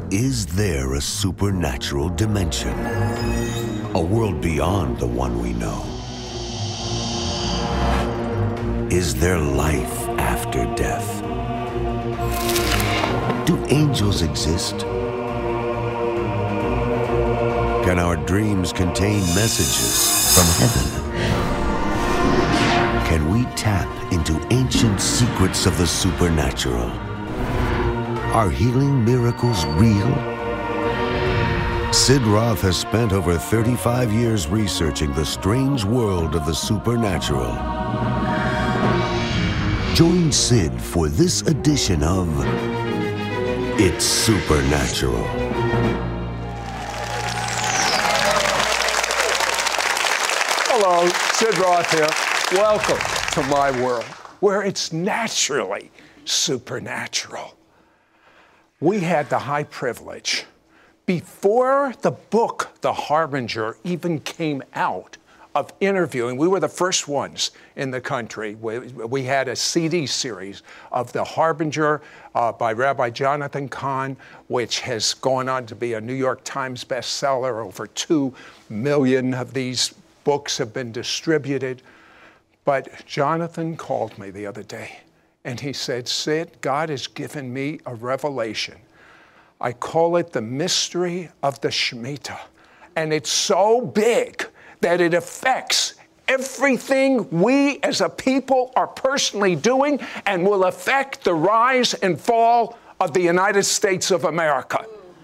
Is there a supernatural dimension? A world beyond the one we know? Is there life after death? Do angels exist? Can our dreams contain messages from heaven? Can we tap into ancient secrets of the supernatural? Are healing miracles real? Sid Roth has spent over 35 years researching the strange world of the supernatural. Join Sid for this edition of It's Supernatural. Hello, Sid Roth here. Welcome to my world, where it's naturally supernatural. We had the high privilege, before the book, The Harbinger, even came out, of interviewing. We were the first ones in the country. We had a CD series of The Harbinger by Rabbi Jonathan Cahn, which has gone on to be a New York Times bestseller. Over 2 million of these books have been distributed. But Jonathan called me the other day, and he said, Sid, God has given me a revelation. I call it the mystery of the Shemitah. And it's so big that it affects everything we as a people are personally doing and will affect the rise and fall of the United States of America.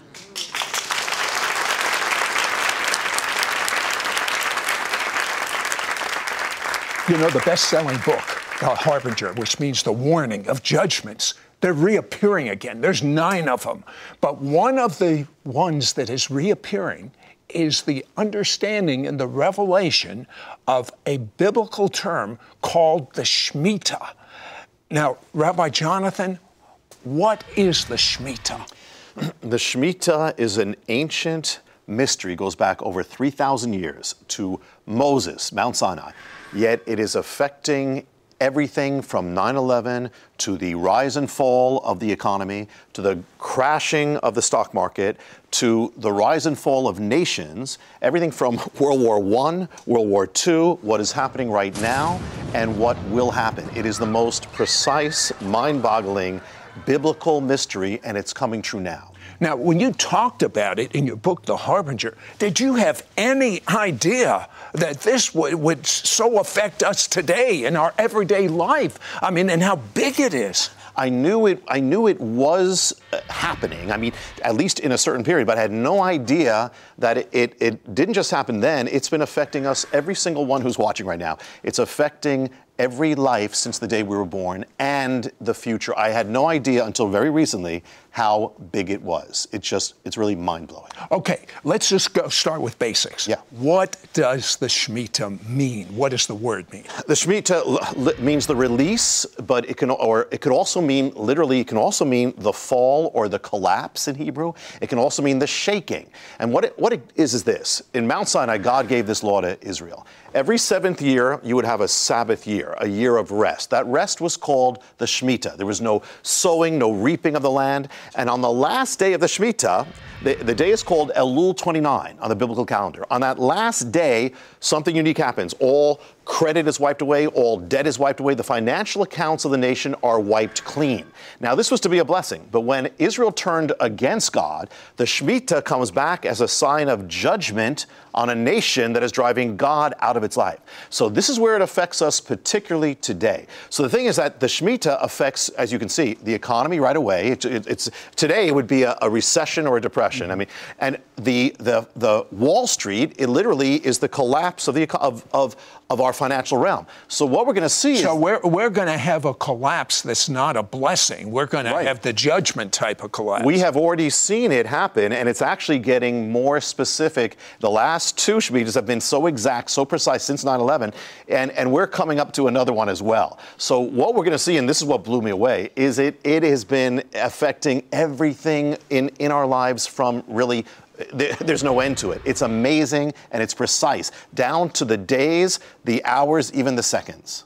You know, the best-selling book, The Harbinger, which means the warning of judgments, they're reappearing again. There's 9 of them. But one of the ones that is reappearing is the understanding and the revelation of a biblical term called the Shemitah. Now, Rabbi Jonathan, what is the Shemitah? The Shemitah is an ancient mystery, goes back over 3,000 years to Moses, Mount Sinai. Yet it is affecting everything from 9/11 to the rise and fall of the economy, to the crashing of the stock market, to the rise and fall of nations, everything from World War I, World War II, what is happening right now, and what will happen. It is the most precise, mind-boggling, biblical mystery, and it's coming true now. Now, when you talked about it in your book, The Harbinger, did you have any idea that this would so affect us today in our everyday life? I mean, and how big it is. I knew it was happening. I mean, at least in a certain period, but I had no idea that it didn't just happen then. It's been affecting us, every single one who's watching right now. It's affecting every life since the day we were born and the future. I had no idea until very recently how big it was. It's really mind-blowing. Okay, let's just start with basics. Yeah. What does the Shemitah mean? What does the word mean? The Shemitah means the release, but it could also mean, literally, it can also mean the fall or the collapse in Hebrew. It can also mean the shaking. And what it is this. In Mount Sinai, God gave this law to Israel. Every 7th year, you would have a Sabbath year, a year of rest. That rest was called the Shemitah. There was no sowing, no reaping of the land. And on the last day of the Shemitah, the day is called Elul 29 on the biblical calendar. On that last day, something unique happens. All credit is wiped away. All debt is wiped away. The financial accounts of the nation are wiped clean. Now, this was to be a blessing. But when Israel turned against God, the Shemitah comes back as a sign of judgment on a nation that is driving God out of its life. So this is where it affects us particularly today. So the thing is that the Shemitah affects, as you can see, the economy right away. Today it would be a recession or a depression. I mean, and the Wall Street, it literally is the collapse of our financial realm. So what we're going to see is we're going to have a collapse that's not a blessing. We're going to have the judgment type of collapse. We have already seen it happen, and it's actually getting more specific. The last 2 Shemitahs have been so exact, so precise since 9/11, and we're coming up to another one as well. So what we're going to see, and this is what blew me away, is it has been affecting everything in our lives from really. There's no end to it. It's amazing and it's precise, down to the days, the hours, even the seconds.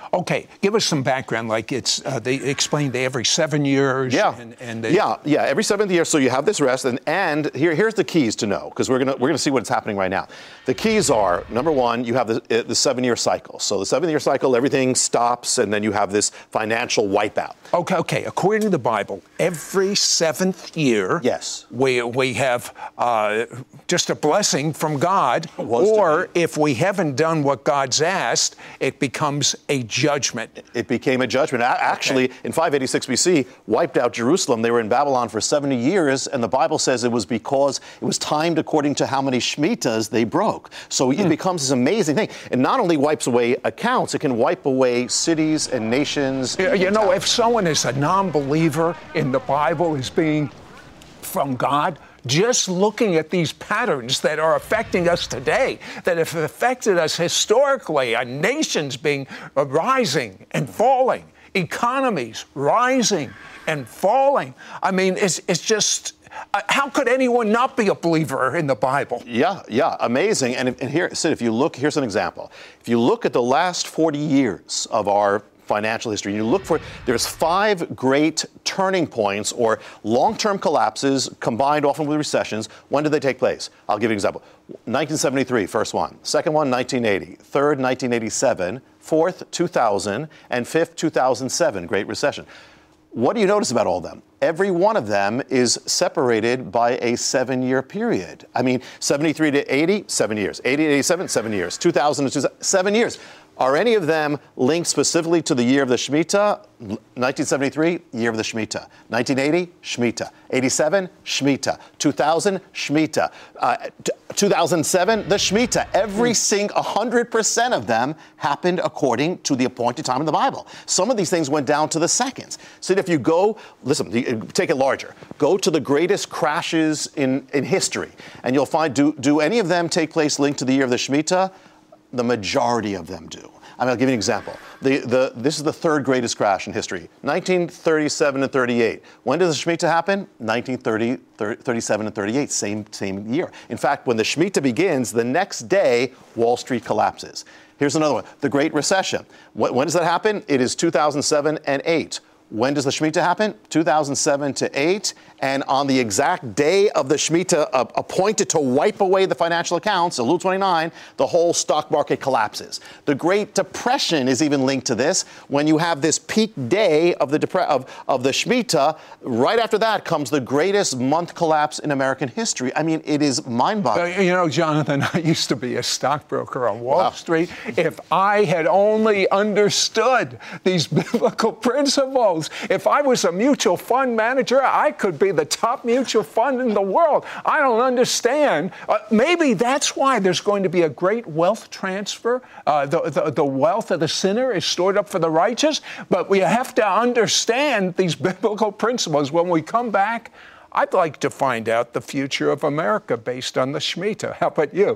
Okay, give us some background. Like they explained every 7 years. Yeah, yeah, every 7th year. So you have this rest, and here's the keys to know, because we're gonna see what's happening right now. The keys are, number one, you have the 7-year cycle. So the 7-year cycle, everything stops, and then you have this financial wipeout. Okay. According to the Bible, every 7th year, yes, we have just a blessing from God, or if we haven't done what God's asked, it becomes a judgment. It became a judgment. Actually, in 586 BC, wiped out Jerusalem. They were in Babylon for 70 years, and the Bible says it was because it was timed according to how many Shemitahs they broke. So it becomes this amazing thing. It not only wipes away accounts, it can wipe away cities and nations. You know, if someone is a non-believer in the Bible as being from God, just looking at these patterns that are affecting us today, that have affected us historically, nations being rising and falling, economies rising and falling. I mean, it's just, how could anyone not be a believer in the Bible? Yeah, amazing. And here, Sid, if you look, here's an example. If you look at the last 40 years of our financial history, you look for, there's 5 great turning points or long-term collapses combined often with recessions. When did they take place? I'll give you an example. 1973, first one. Second one, 1980. Third, 1987. Fourth, 2000. And fifth, 2007, Great Recession. What do you notice about all of them? Every one of them is separated by a 7-year period. I mean, 73 to 80, 7 years. 80 to 87, 7 years. 2000 to 2000, 7 years. Are any of them linked specifically to the year of the Shemitah? 1973, year of the Shemitah. 1980, Shemitah. 87, Shemitah. 2000, Shemitah. 2007, the Shemitah. Every single 100% of them happened according to the appointed time in the Bible. Some of these things went down to the seconds. So if you go, listen, take it larger. Go to the greatest crashes in history, and you'll find, do any of them take place linked to the year of the Shemitah? The majority of them do. I mean, I'll give you an example. This is the 3rd greatest crash in history, 1937 and 38. When does the Shemitah happen? 1930, 37 and 38, same year. In fact, when the Shemitah begins, the next day, Wall Street collapses. Here's another one, the Great Recession. When does that happen? It is 2007 and 8. When does the Shemitah happen? 2007 to 8. And on the exact day of the Shemitah appointed to wipe away the financial accounts, Elul 29, the whole stock market collapses. The Great Depression is even linked to this. When you have this peak day of the Shemitah, right after that comes the greatest month collapse in American history. I mean, it is mind-boggling. You know, Jonathan, I used to be a stockbroker on Wall Street. If I had only understood these biblical principles, if I was a mutual fund manager, I could be the top mutual fund in the world. I don't understand. Maybe that's why there's going to be a great wealth transfer. The wealth of the sinner is stored up for the righteous. But we have to understand these biblical principles. When we come back, I'd like to find out the future of America based on the Shemitah. How about you?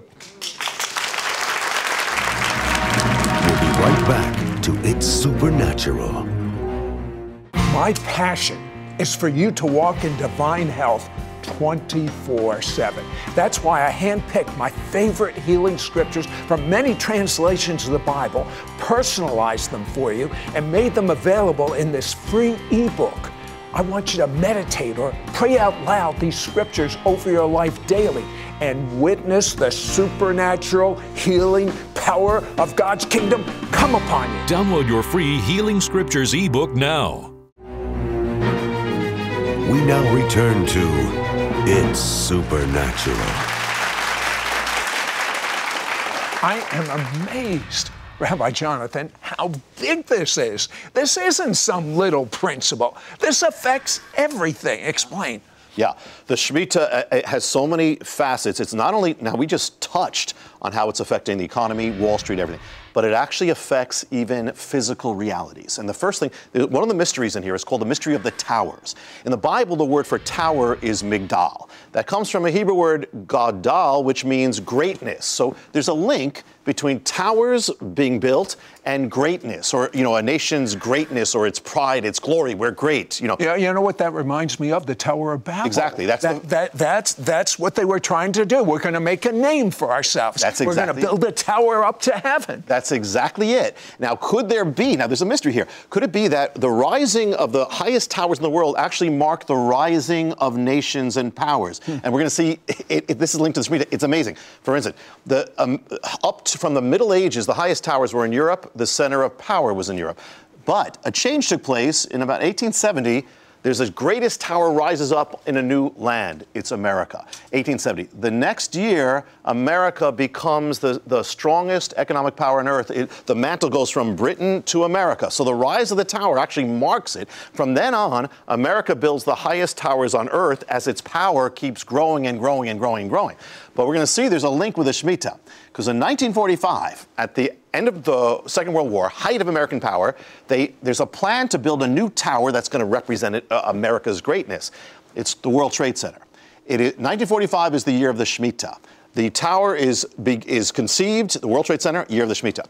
We'll be right back to It's Supernatural. My passion is for you to walk in divine health 24/7. That's why I handpicked my favorite healing scriptures from many translations of the Bible, personalized them for you, and made them available in this free ebook. I want you to meditate or pray out loud these scriptures over your life daily and witness the supernatural healing power of God's kingdom come upon you. Download your free Healing Scriptures ebook now. We now return to It's Supernatural. I am amazed, Rabbi Jonathan, how big this is. This isn't some little principle. This affects everything. Explain. Yeah, the Shemitah has so many facets. It's not only, now we just touched on how it's affecting the economy, Wall Street, everything, but it actually affects even physical realities. And the first thing, one of the mysteries in here is called the mystery of the towers. In the Bible, the word for tower is migdal. That comes from a Hebrew word gadal, which means greatness. So there's a link between towers being built and greatness, or, a nation's greatness or its pride, its glory. We're great, Yeah, you know what that reminds me of? The Tower of Babel. Exactly. That's what they were trying to do. We're going to make a name for ourselves. We're going to build a tower up to heaven. That's exactly it. Now, there's a mystery here. Could it be that the rising of the highest towers in the world actually mark the rising of nations and powers? And we're going to see, this is linked to the Shemitah. It's amazing. For instance, from the Middle Ages, the highest towers were in Europe. The center of power was in Europe. But a change took place in about 1870. There's the greatest tower rises up in a new land. It's America. 1870. The next year, America becomes the strongest economic power on earth. The mantle goes from Britain to America. So the rise of the tower actually marks it. From then on, America builds the highest towers on earth as its power keeps growing and growing and growing and growing. But we're going to see there's a link with the Shemitah. Because in 1945, at the end of the Second World War, height of American power, there's a plan to build a new tower that's going to represent America's greatness. It's the World Trade Center. 1945 is the year of the Shemitah. The tower is conceived, the World Trade Center, year of the Shemitah.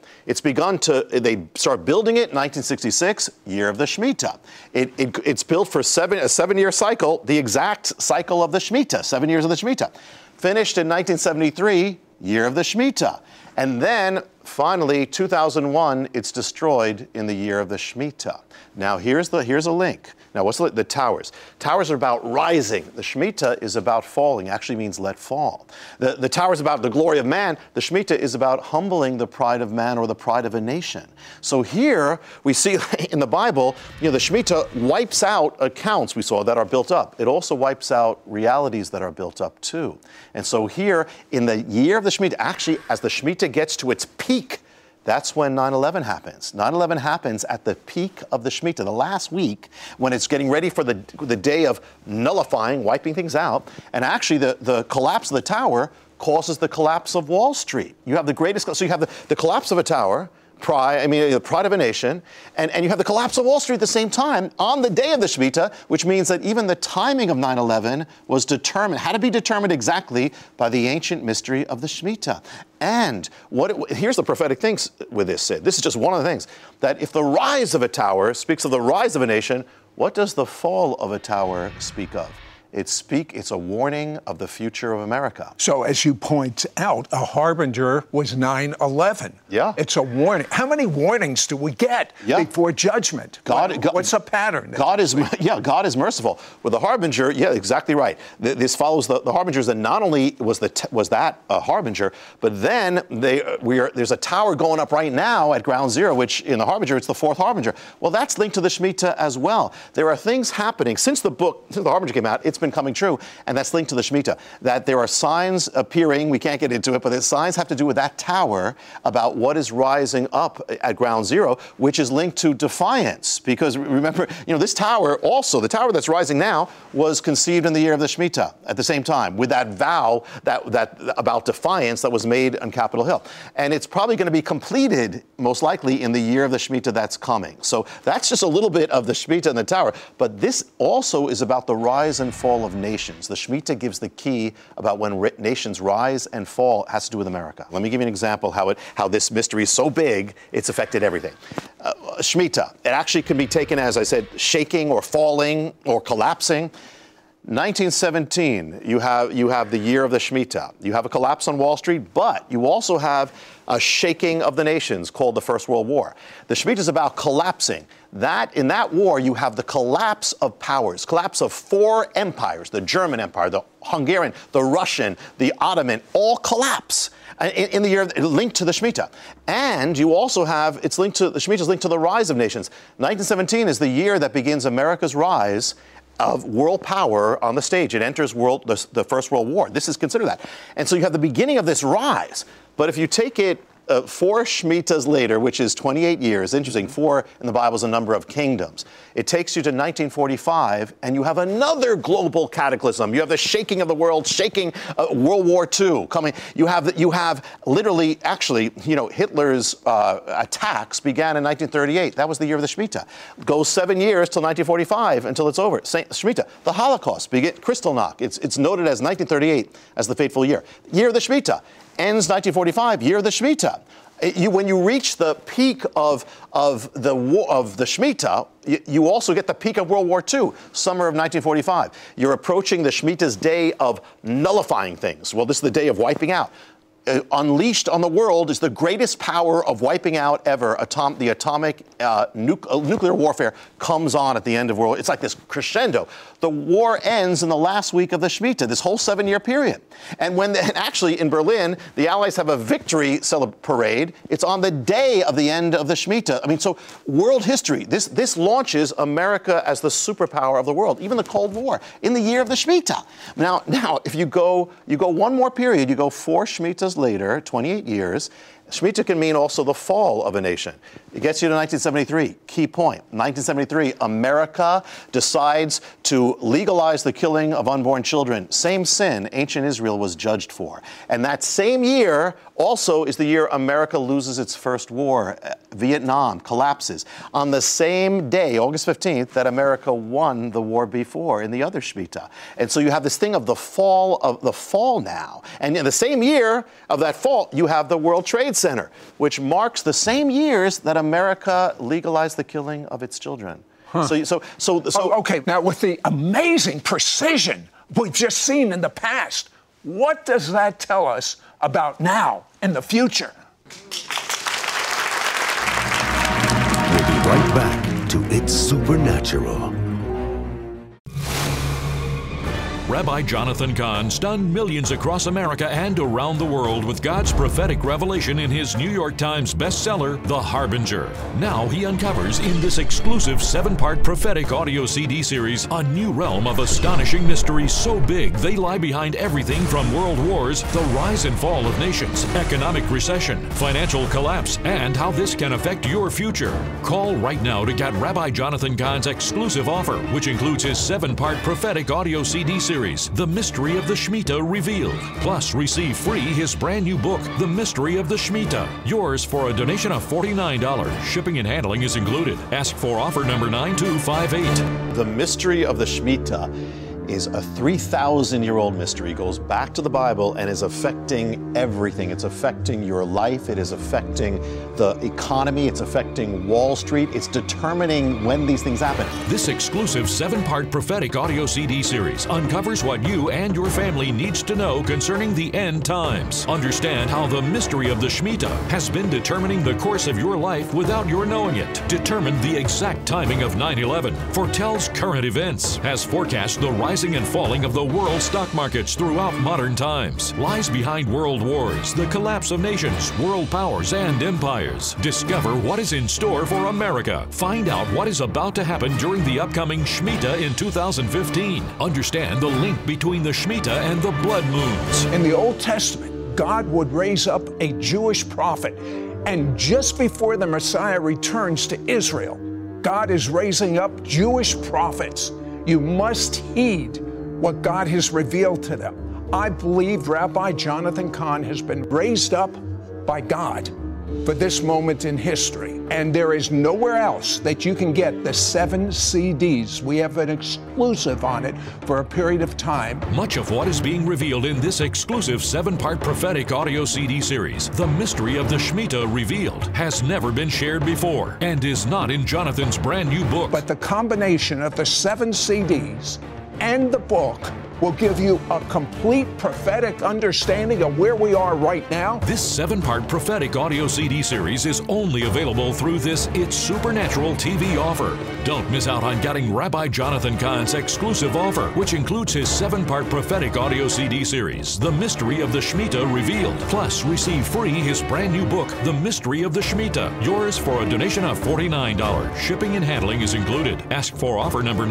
They start building it in 1966, year of the Shemitah. It's built for a 7-year cycle, the exact cycle of the Shemitah, 7 years of the Shemitah. Finished in 1973, year of the Shemitah. And then, finally, 2001, it's destroyed in the year of the Shemitah. Now, here's a link. Now, what's the towers? Towers are about rising. The Shemitah is about falling. Actually means let fall. The tower is about the glory of man. The Shemitah is about humbling the pride of man or the pride of a nation. So here we see in the Bible, the Shemitah wipes out accounts we saw that are built up. It also wipes out realities that are built up too. And so here in the year of the Shemitah, actually as the Shemitah gets to its peak, that's when 9/11 happens. 9/11 happens at the peak of the Shemitah, the last week, when it's getting ready for the day of nullifying, wiping things out. And actually, the collapse of the tower causes the collapse of Wall Street. You have the greatest, so you have the collapse of a tower, the pride of a nation, and you have the collapse of Wall Street at the same time on the day of the Shemitah, which means that even the timing of 9/11 was had to be determined exactly by the ancient mystery of the Shemitah. And here's the prophetic things with this, Sid. This is just one of the things, that if the rise of a tower speaks of the rise of a nation, what does the fall of a tower speak of? It's a warning of the future of America. So, as you point out, a harbinger was 9/11. Yeah. It's a warning. How many warnings do we get before judgment? What's a pattern? God is merciful. With the harbinger, yeah, exactly right. This follows the harbingers, that not only was that a harbinger, but then there's a tower going up right now at ground zero, which in the harbinger, it's the fourth harbinger. Well, that's linked to the Shemitah as well. There are things happening since the harbinger came out. It's been coming true, and that's linked to the Shemitah, that there are signs appearing. We can't get into it, but the signs have to do with that tower about what is rising up at ground zero, which is linked to defiance. Because remember, this tower also, the tower that's rising now, was conceived in the year of the Shemitah at the same time, with that vow that about defiance that was made on Capitol Hill. And it's probably going to be completed, most likely, in the year of the Shemitah that's coming. So that's just a little bit of the Shemitah and the tower. But this also is about the rise and fall of nations. The Shemitah gives the key about when nations rise and fall. It has to do with America. Let me give you an example how this mystery is so big, it's affected everything. Shemitah, it actually can be taken as, I said, shaking or falling or collapsing. 1917, you have the year of the Shemitah. You have a collapse on Wall Street, but you also have a shaking of the nations called the First World War. The Shemitah is about collapsing. In that war, you have the collapse of powers, collapse of 4 empires, the German Empire, the Hungarian, the Russian, the Ottoman, all collapse in the year linked to the Shemitah. And you also have, the Shemitah is linked to the rise of nations. 1917 is the year that begins America's rise of world power on the stage. It enters the First World War. This is considered that. And so you have the beginning of this rise. But if you take it 4 Shemitahs later, which is 28 years, interesting, 4 in the Bible is a number of kingdoms. It takes you to 1945, and you have another global cataclysm. You have the shaking of the world, shaking World War II coming. You have literally, actually, Hitler's attacks began in 1938. That was the year of the Shemitah. Goes 7 years till 1945 until it's over. Shemitah. The Holocaust began, Kristallnacht. It's noted as 1938 as the fateful year. Year of the Shemitah. ends 1945, year of the Shemitah. When you reach the peak of the Shemitah, you also get the peak of World War II, summer of 1945. You're approaching the Shemitah's day of nullifying things. Well, this is the day of wiping out. Unleashed on the world is the greatest power of wiping out ever. The atomic nuclear warfare comes on at the end of World War. It's like this crescendo. The war ends in the last week of the Shemitah, this whole 7-year period. And actually in Berlin, the Allies have a victory parade. It's on the day of the end of the Shemitah. I mean, so world history, this launches America as the superpower of the world, even the Cold War, in the year of the Shemitah. Now, if you go one more period, you go 4 Shemitahs later, 28 years, Shemitah can mean also the fall of a nation. It gets you to 1973. Key point. 1973, America decides to legalize the killing of unborn children. Same sin ancient Israel was judged for. And that same year also is the year America loses its first war. Vietnam collapses. On the same day, August 15th, that America won the war before in the other Shemitah. And so you have this thing of the fall now. And in the same year of that fall, you have the World Trade Center, which marks the same years that America legalized the killing of its children. Huh. Okay, now with the amazing precision we've just seen in the past, what does that tell us about now and the future? We'll be right back to It's Supernatural. Rabbi Jonathan Cahn stunned millions across America and around the world with God's prophetic revelation in his New York Times bestseller, The Harbinger. Now he uncovers in this exclusive 7-part prophetic audio CD series a new realm of astonishing mysteries so big they lie behind everything from world wars, the rise and fall of nations, economic recession, financial collapse, and how this can affect your future. Call right now to get Rabbi Jonathan Cahn's exclusive offer, which includes his 7-part prophetic audio CD series, The Mystery of the Shemitah Revealed. Plus, receive free his brand new book, The Mystery of the Shemitah. Yours for a donation of $49. Shipping and handling is included. Ask for offer number 9258. The Mystery of the Shemitah is a 3,000-year-old mystery. It goes back to the Bible and is affecting everything. It's affecting your life. It is affecting the economy. It's affecting Wall Street. It's determining when these things happen. This exclusive 7-part prophetic audio CD series uncovers what you and your family needs to know concerning the end times. Understand how the mystery of the Shemitah has been determining the course of your life without your knowing it. Determine the exact timing of 9/11. Foretells current events. Has forecast the rising and falling of the world stock markets throughout modern times. Lies behind world wars, the collapse of nations, world powers, and empires. Discover what is in store for America. Find out what is about to happen during the upcoming Shemitah in 2015. Understand the link between the Shemitah and the blood moons. In the Old Testament, God would raise up a Jewish prophet, and just before the Messiah returns to Israel, God is raising up Jewish prophets. You must heed what God has revealed to them. I believe Rabbi Jonathan Cahn has been raised up by God for this moment in history. And there is nowhere else that you can get the 7 CDs. We have an exclusive on it for a period of time. Much of what is being revealed in this exclusive 7-part prophetic audio CD series, The Mystery of the Shemitah Revealed, has never been shared before and is not in Jonathan's brand new book. But the combination of the 7 CDs and the book will give you a complete prophetic understanding of where we are right now. This 7-part prophetic audio CD series is only available through this It's Supernatural TV offer. Don't miss out on getting Rabbi Jonathan Cahn's exclusive offer, which includes his 7-part prophetic audio CD series, The Mystery of the Shemitah Revealed. Plus, receive free his brand new book, The Mystery of the Shemitah. Yours for a donation of $49. Shipping and handling is included. Ask for offer number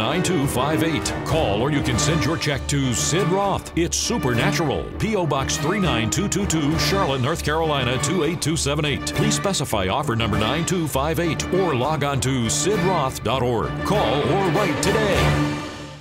9258. Call or you can send your check to Sid Roth. It's Supernatural. P.O. Box 39222, Charlotte, North Carolina 28278. Please specify offer number 9258 or log on to sidroth.org. Call or write today.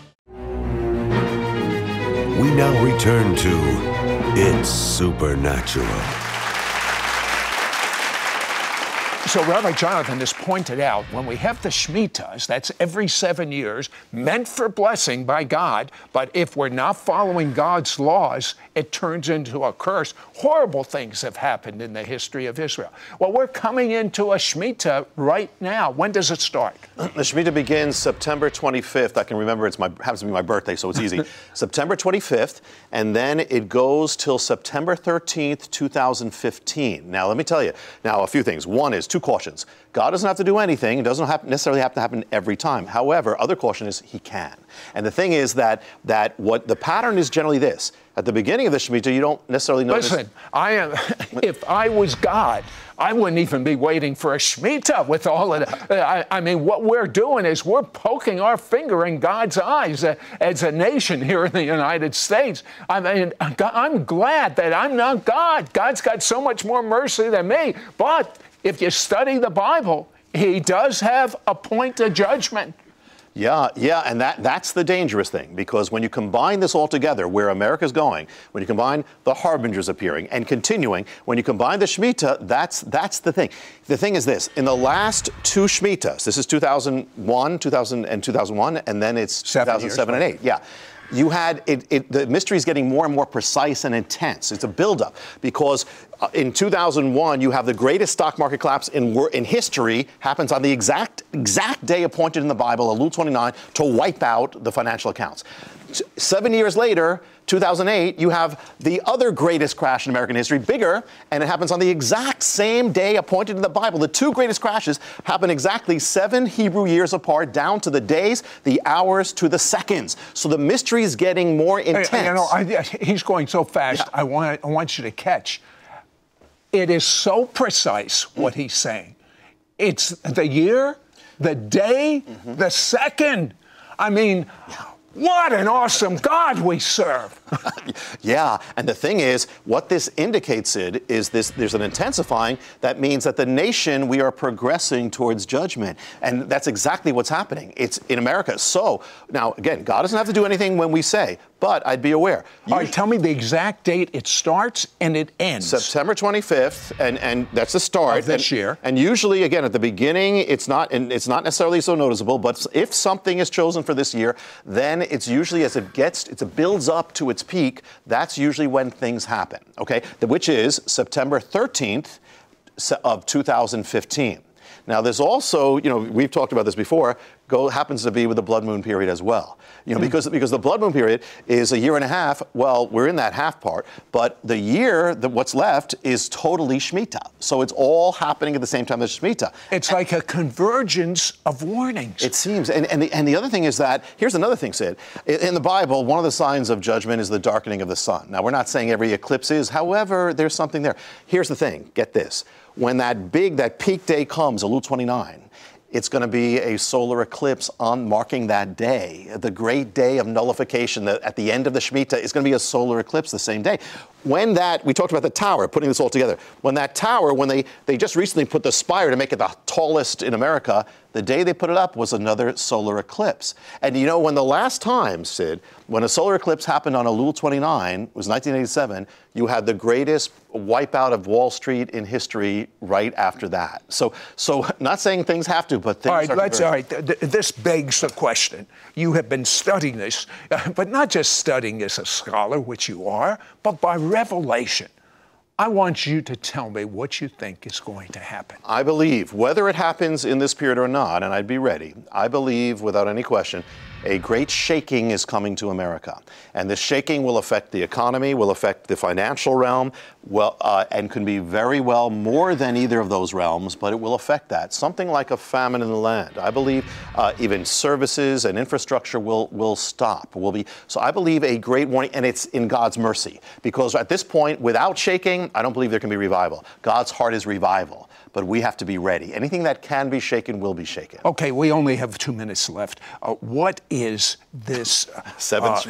We now return to It's Supernatural. So Rabbi Jonathan has pointed out, when we have the Shemitahs, that's every 7 years, meant for blessing by God, but if we're not following God's laws, it turns into a curse. Horrible things have happened in the history of Israel. Well, we're coming into a Shemitah right now. When does it start? The Shemitah begins September 25th. I can remember happens to be my birthday, so it's easy. September 25th, and then it goes till September 13th, 2015. Now, let me tell you, a few things. One is, two cautions. God doesn't have to do anything. It doesn't necessarily have to happen every time. However, other caution is he can. And the thing is that what the pattern is generally this. At the beginning of the Shemitah, you don't necessarily notice. Listen, if I was God, I wouldn't even be waiting for a Shemitah with all of that. I mean, what we're doing is we're poking our finger in God's eyes as a nation here in the United States. I mean, I'm glad that I'm not God. God's got so much more mercy than me. But if you study the Bible, he does have a point of judgment. Yeah, and that's the dangerous thing, because when you combine this all together, where America's going, when you combine the harbingers appearing and continuing, when you combine the Shemitah, that's the thing. The thing is this: in the last two Shemitahs, this is 2001, and then it's 2007 and 8. Yeah. You had the mystery is getting more and more precise and intense. It's a buildup, because in 2001 you have the greatest stock market collapse in history happens on the exact day appointed in the Bible, Elul 29, to wipe out the financial accounts. 7 years later, 2008, you have the other greatest crash in American history, bigger, and it happens on the exact same day appointed in the Bible. The two greatest crashes happen exactly 7 Hebrew years apart, down to the days, the hours, to the seconds. So the mystery is getting more intense. He's going so fast. Yeah. I want you to catch. It is so precise what he's saying. It's the year, the day, the second. I mean, what an awesome God we serve. Yeah, and the thing is, what this indicates, Sid, is there's an intensifying. That means that the nation, we are progressing towards judgment. And that's exactly what's happening. It's in America. So, now, again, God doesn't have to do anything when we say, but I'd be aware. All right, tell me the exact date it starts and it ends. September 25th, and that's the start of this year. And usually, again, at the beginning, it's not necessarily so noticeable, but if something is chosen for this year, then it's usually as it builds up to its peak, that's usually when things happen, okay? Which is September 13th of 2015. Now, there's also, we've talked about this before, happens to be with the blood moon period as well. Because the blood moon period is a year and a half. Well, we're in that half part, but the year, what's left, is totally Shemitah. So it's all happening at the same time as Shemitah. It's like a convergence of warnings. It seems. And the other thing is that, here's another thing, Sid. In the Bible, one of the signs of judgment is the darkening of the sun. Now, we're not saying every eclipse is. However, there's something there. Here's the thing. Get this. When that peak day comes, Elul 29, it's going to be a solar eclipse marking that day, the great day of nullification. At the end of the Shemitah is going to be a solar eclipse the same day. When we talked about the tower, putting this all together. When that tower, when they just recently put the spire to make it the tallest in America, the day they put it up was another solar eclipse. And when the last time, Sid, when a solar eclipse happened on Elul 29, was 1987, you had the greatest wipeout of Wall Street in history right after that. So not saying things have to, but things all right. This begs the question. You have been studying this, but not just studying as a scholar, which you are, but by revelation. I want you to tell me what you think is going to happen. I believe, whether it happens in this period or not, and I'd be ready, I believe, without any question, a great shaking is coming to America. And this shaking will affect the economy, will affect the financial realm, and can be very well more than either of those realms, but it will affect that. Something like a famine in the land. I believe even services and infrastructure will stop. So I believe a great warning, and it's in God's mercy. Because at this point, without shaking, I don't believe there can be revival. God's heart is revival. But we have to be ready. Anything that can be shaken will be shaken. Okay, we only have 2 minutes left. What is this seventh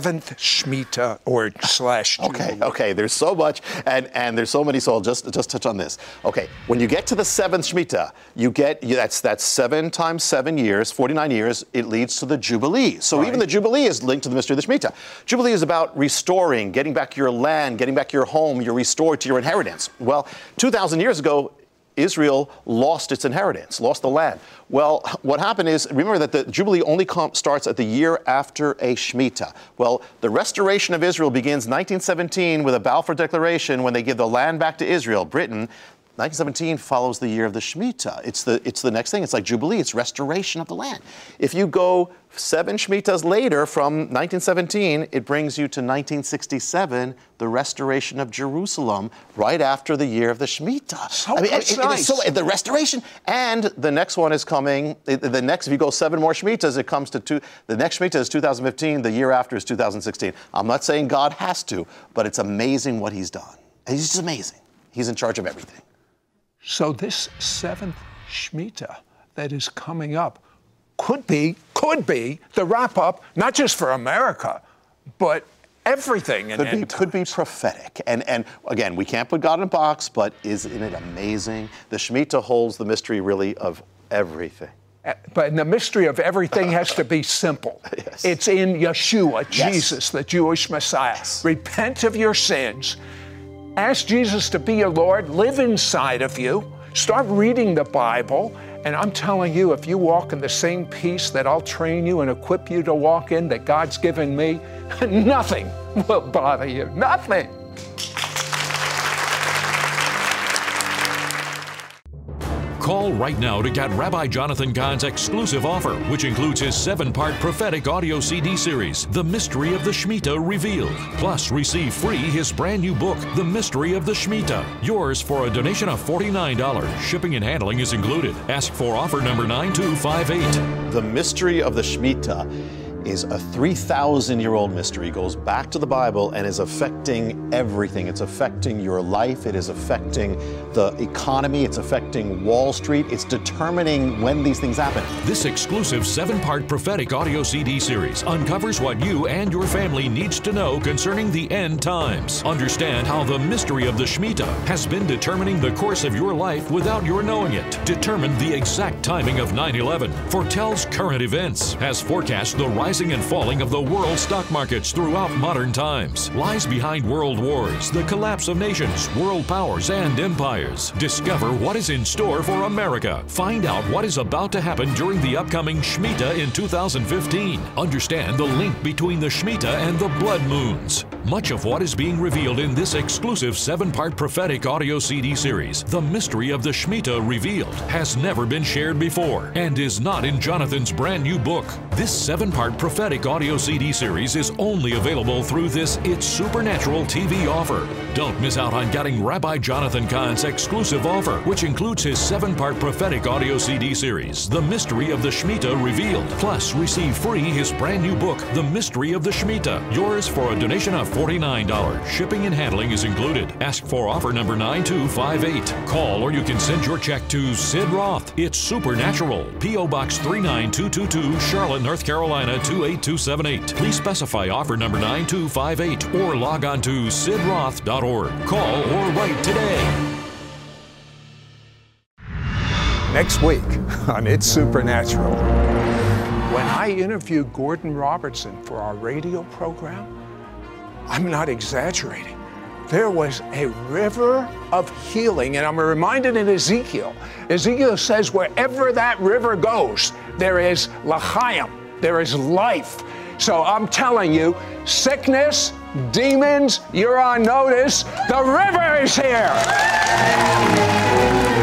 Shemitah or /Jubilee? Okay. There's so much, and there's so many. So I'll just touch on this. Okay, when you get to the 7th Shemitah, that's 7 times 7 years, 49 years. It leads to the Jubilee. So even the Jubilee is linked to the mystery of the Shemitah. Jubilee is about restoring, getting back your land, getting back your home. You're restored to your inheritance. Well, 2,000 years ago, Israel lost its inheritance, lost the land. Well, what happened is, remember that the Jubilee only starts at the year after a Shemitah. Well, the restoration of Israel begins 1917 with a Balfour Declaration when they give the land back to Israel, Britain. 1917 follows the year of the Shemitah. It's the next thing. It's like Jubilee. It's restoration of the land. If you go 7 Shemitahs later from 1917, it brings you to 1967, the restoration of Jerusalem, right after the year of the Shemitah. So nice. The restoration. And the next one is coming. If you go 7 more Shemitahs, it comes to the next Shemitah is 2015. The year after is 2016. I'm not saying God has to, but it's amazing what he's done. He's just amazing. He's in charge of everything. So this 7th Shemitah that is coming up could be the wrap-up, not just for America, but everything. Could be prophetic. And again, we can't put God in a box, but isn't it amazing? The Shemitah holds the mystery, really, of everything. But the mystery of everything has to be simple. Yes. It's in Yeshua, Jesus, Yes. the Jewish Messiah. Yes. Repent of your sins. Ask Jesus to be your Lord, live inside of you, start reading the Bible, and I'm telling you, if you walk in the same peace that I'll train you and equip you to walk in that God's given me, nothing will bother you, nothing. Call right now to get Rabbi Jonathan Cahn's exclusive offer, which includes his 7-part prophetic audio CD series, The Mystery of the Shemitah Revealed. Plus, receive free his brand new book, The Mystery of the Shemitah. Yours for a donation of $49. Shipping and handling is included. Ask for offer number 9258. The mystery of the Shemitah is a 3,000-year-old mystery, goes back to the Bible and is affecting everything. It's affecting your life. It is affecting the economy. It's affecting Wall Street. It's determining when these things happen. This exclusive 7-part prophetic audio CD series uncovers what you and your family needs to know concerning the end times. Understand how the mystery of the Shemitah has been determining the course of your life without your knowing it. Determine the exact timing of 9/11. Foretells current events. Has forecast the rising and falling of the world stock markets throughout modern times. Lies behind world wars, the collapse of nations, world powers, and empires. Discover what is in store for America. Find out what is about to happen during the upcoming Shemitah in 2015. Understand the link between the Shemitah and the blood moons. Much of what is being revealed in this exclusive 7-part prophetic audio CD series, The Mystery of the Shemitah Revealed, has never been shared before and is not in Jonathan's brand new book. This 7-part prophetic audio CD series is only available through this It's Supernatural TV offer. Don't miss out on getting Rabbi Jonathan Cahn's exclusive offer, which includes his 7-part prophetic audio CD series, The Mystery of the Shemitah Revealed. Plus, receive free his brand new book, The Mystery of the Shemitah. Yours for a donation of $49. Shipping and handling is included. Ask for offer number 9258. Call or you can send your check to Sid Roth. It's Supernatural. P.O. Box 39222, Charlotte, North Carolina 28278. Please specify offer number 9258 or log on to sidroth.org. Call or write today. Next week on It's Supernatural, when I interviewed Gordon Robertson for our radio program, I'm not exaggerating. There was a river of healing, and I'm reminded in Ezekiel. Ezekiel says wherever that river goes, there is l'chaim, there is life. So I'm telling you, sickness, demons, you're on notice. The river is here.